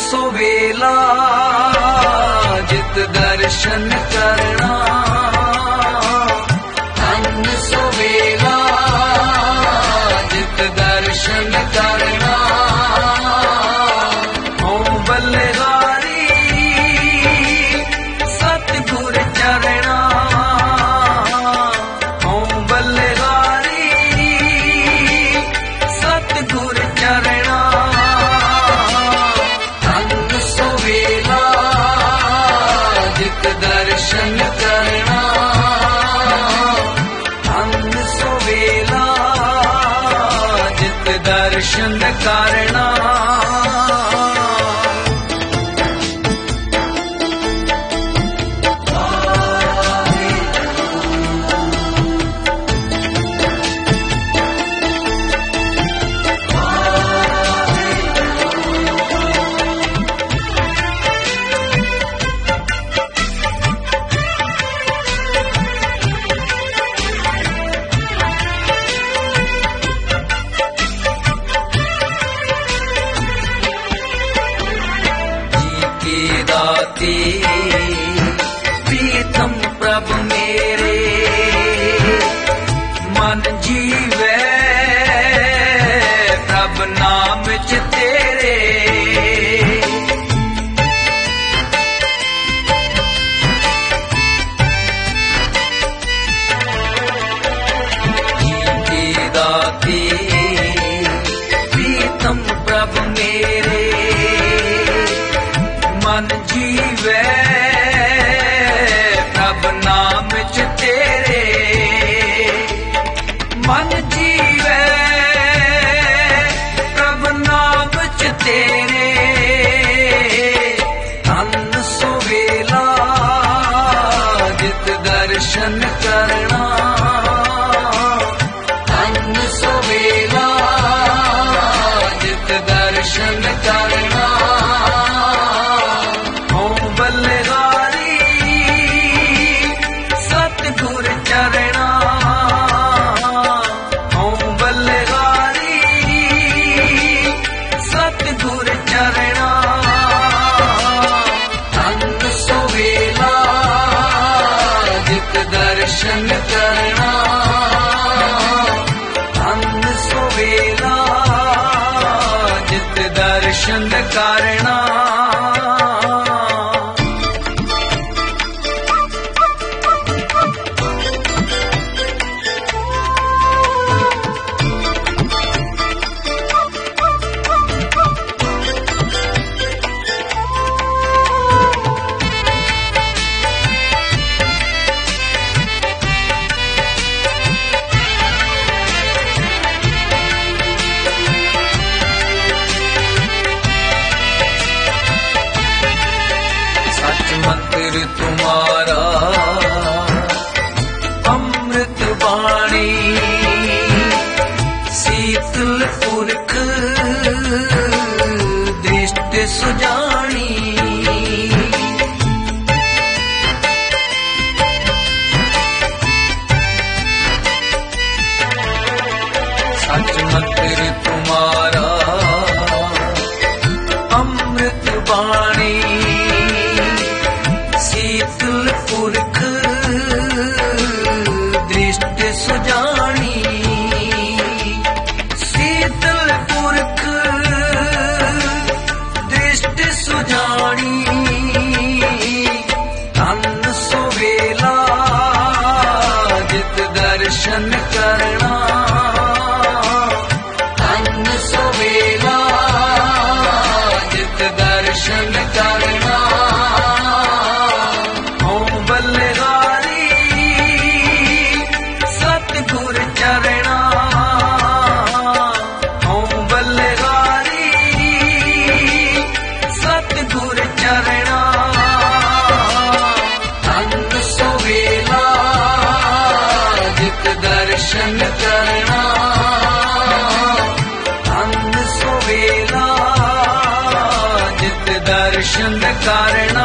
सोवेला जित दर्शन करना, धन सोवेला जित दर्शन करना। हो बलिहारी सतगुर चरणा, हो बलिहारी सतगुर चरणा। दर्शन करना, धन सोवेला जित दर्शन करना। प्रीतम प्रभु मेरे मन जीवे प्रभु नाम च तेरे। जी दाती प्रीतम प्रभु मेरे मन जीवे प्रभु नाम च तेरे। मन जीवे प्रभु नाम च तेरे। धन सोवेला जित दर्शन करना, धन सोवेला जित दर्शन करना। दर्शन करना, धन सोवेला जित दर्शन करना। मंदिर तुम्हारा अमृत वाणी, शीतल पुरख दृष्टि सुजानी। सच मंदिर तुम्हारा अमृत वाणी, शीतल पुरख दृष्टि सुजानी। शीतल पुरख दृष्टि सुजानी। धन सोवेला जित दर्शन करना, धन सोवेला जित दर्शन करना। दर्शन करना, धन सोवेला जित दर्शन करना।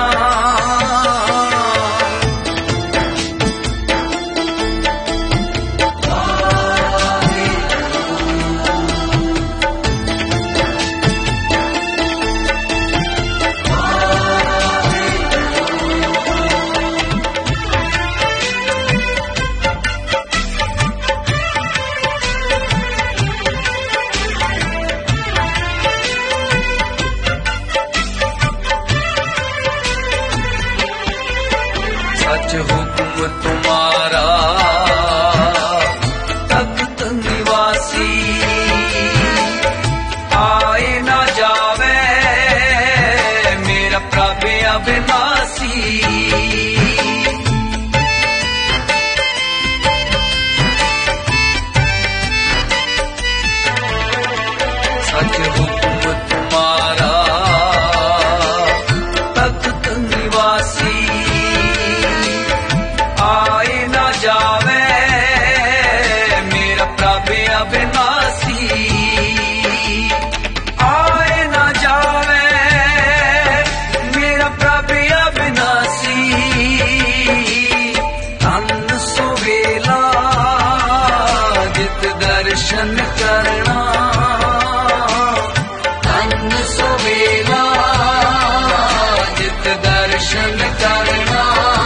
सुवेला जित दर्शन करना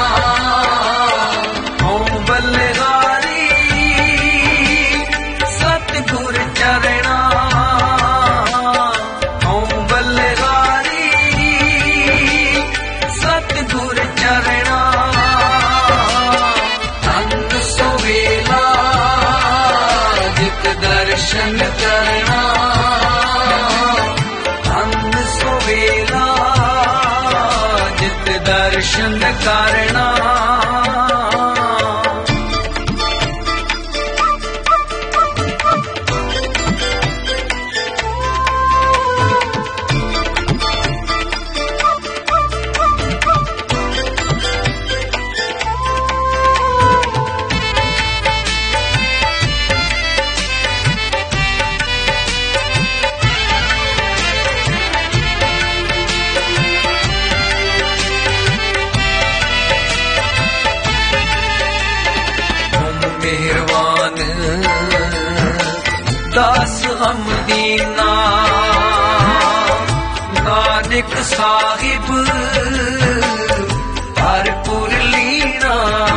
ओम बलिहारी सतगुर चरणा ओम बलिहारी सतगुर चरणा धन सुवेला जित दर्शन करना धन सुवेला जित दर्शन करना मेहरबान दास हम दीना नानक साहिब हरपुर लीना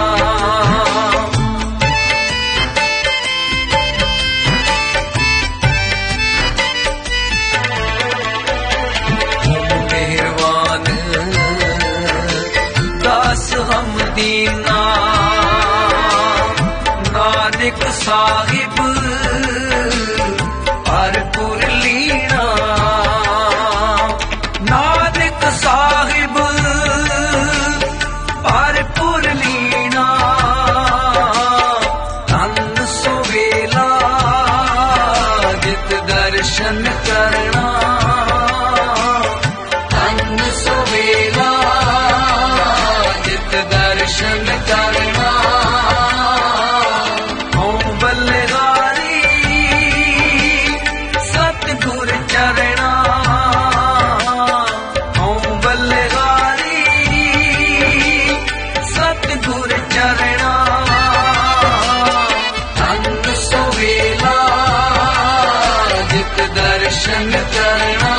मेहरबान दास हम दीना नानक साहिब हरपुर लीना नानक साहिब हरपुर लीना धन सुवेला जित दर्शन करना धन सुवेला जित दर्शन करना दर्शन करना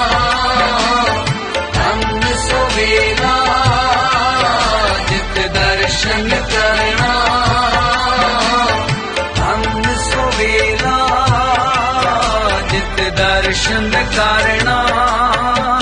धन सुवेला जित दर्शन करना धन सुवेला जित दर्शन करना।